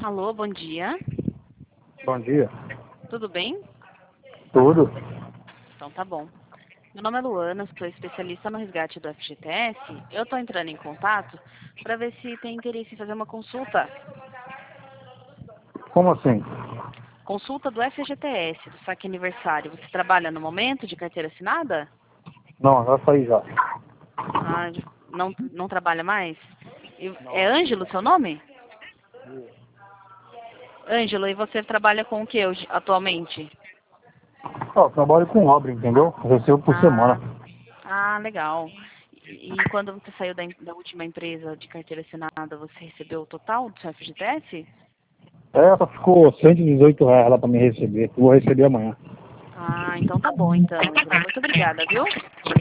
Alô, bom dia. Bom dia. Tudo bem? Tudo? Então tá bom. Meu nome é Luana, sou especialista no resgate do FGTS. Eu tô entrando em contato para ver se tem interesse em fazer uma consulta. Como assim? Consulta do FGTS, do saque aniversário. Você trabalha no momento de carteira assinada? Não, já saí já. Ah, não trabalha mais? É Ângelo seu nome? Ângelo, e você trabalha com o que hoje, atualmente? Eu trabalho com obra, entendeu? Recebo por semana. Legal. E quando você saiu da última empresa de carteira assinada, você recebeu o total do seu FGTS? Ela ficou R$ 118 lá pra me receber. Eu vou receber amanhã. Então tá bom, então, Ângelo. Muito obrigada, viu?